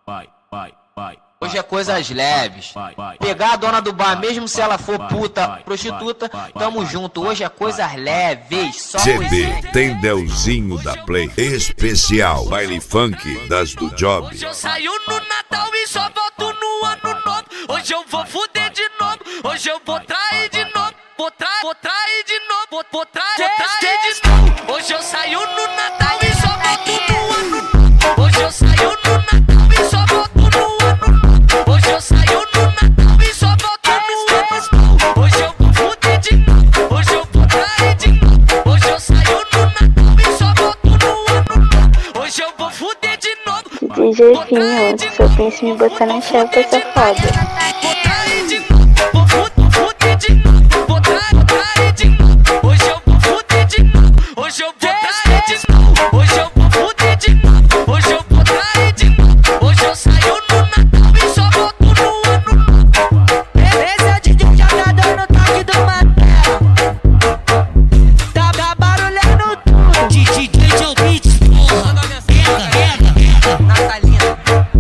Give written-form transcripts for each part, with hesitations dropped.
Hoje é coisas leves. Pegar a dona do bar, mesmo se ela for puta, prostituta, tamo junto. Hoje é coisas leves. Só CB tem Delzinho da Play especial. Baile funk das do Job. Hoje eu saio no Natal e só volto no ano novo. Hoje eu vou fuder de novo. Hoje eu vou trair de novo. Vou trair de novo. Vou trair de novo. Hoje eu saio no Natal e só volto no ano novo. Hoje eu saio no Natal e só volto no ano novo. Hoje eu saio no Natal e só volto no ano novo. Hoje eu vou fuder de novo. Hoje eu vou trair de novo. Hoje eu saio no Natal e só volto no ano novo. Hoje eu vou fuder de novo. DJ Jefinho, se eu penso em me botar na chave, vai ser foda. Vou trair de novo. Vou fuder de novo. Vou trair de novo. Hoje eu vou fuder de novo. Hoje eu vou trair de novo. Hoje eu vou fuder de novo. Hoje eu vou trair de novo. Hoje eu saio no Natal e só volto no ano novo. Esse é o DJ já tá dando toque do Matel. Tá barulhando tudo. DJ Joe Beats, porra. Pega. Natalina.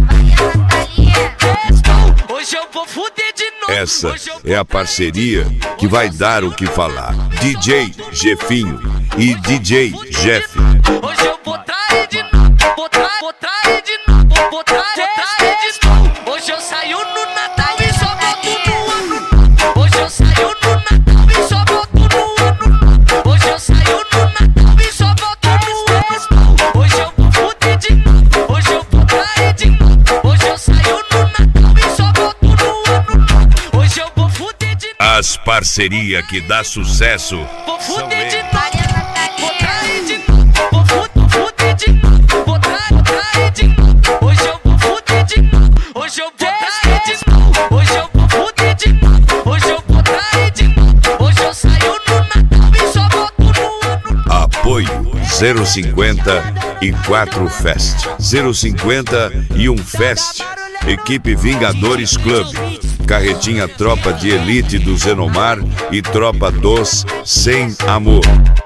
Hoje eu vou fuder de novo. Essa é a parceria que vai dar o que falar. DJ Jefinho e DJ Jeff. Hoje eu vou trair de novo. Vou trair de novo. Vou trair de novo. Hoje eu saio no Natal e só volto no ano novo. Hoje eu saio no Natal e só volto no ano novo. Hoje eu saio no Natal e só volto no ano novo. Hoje eu vou fuder de novo. Hoje eu vou trair de novo. Hoje eu saio no Natal e só volto no ano novo. Hoje eu vou fuder de novo. As parcerias que dá sucesso Vou são fuder de eles. novo. Vou trair de novo. Vou fuder de novo. Vou trair de novo. Hoje eu vou fuder de novo. Hoje eu vou trair de novo. Hoje eu vou fuder de novo. Hoje eu vou trair de novo. Hoje eu saio no Natal e só volto no ano novo. Apoio 050 e 4 Fest. 050 e 1 Fest. Equipe Vingadores Club. Carretinha Tropa de Elite do Zenomar e Tropa dos Sem Amor.